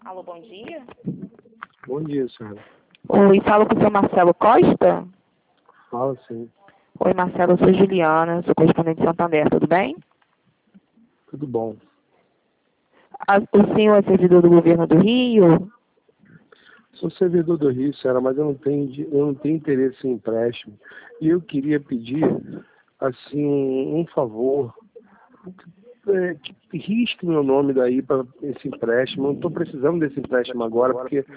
Alô, bom dia. Bom dia, senhora. Oi, falo com o seu Marcelo Costa? Fala, sim. Oi, Marcelo, eu sou Juliana, sou correspondente de Santander, tudo bem? Tudo bom. O senhor é servidor do governo do Rio? Sou servidor do Rio, senhora, mas eu não tenho interesse em empréstimo. E eu queria pedir, assim, um favor, que risque meu nome daí para esse empréstimo. Eu não estou precisando desse empréstimo agora, porque